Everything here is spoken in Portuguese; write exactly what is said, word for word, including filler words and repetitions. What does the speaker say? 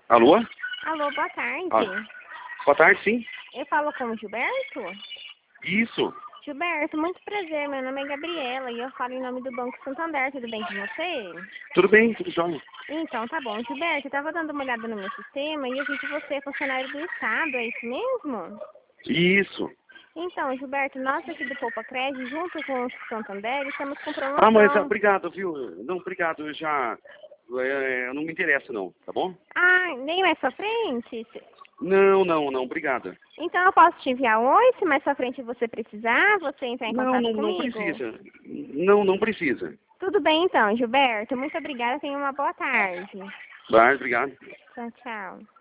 Alô? Alô, boa tarde. Ah, boa tarde, sim. Eu falo com o Gilberto? Isso. Gilberto, muito prazer. Meu nome é Gabriela e eu falo em nome do Banco Santander. Tudo bem com você? Tudo bem, tudo jóia. Então, tá bom. Gilberto, eu tava dando uma olhada no meu sistema e eu vi que você é funcionário do Estado, é isso mesmo? Isso. Então, Gilberto, nós aqui do Poupa Crédito, junto com o Santander, estamos com Ah, mas ah, promoção. obrigado, viu? Não, obrigado, eu já... É, não me interessa não, tá bom? Ah, nem mais pra frente? Não, não, não, obrigado. Então eu posso te enviar oi, se mais pra frente você precisar, você entrar em Não, contato não, não comigo? precisa. Não, não precisa. Tudo bem então, Gilberto. Muito obrigada. Tenha uma boa tarde. Vai, obrigado. Tchau, tchau.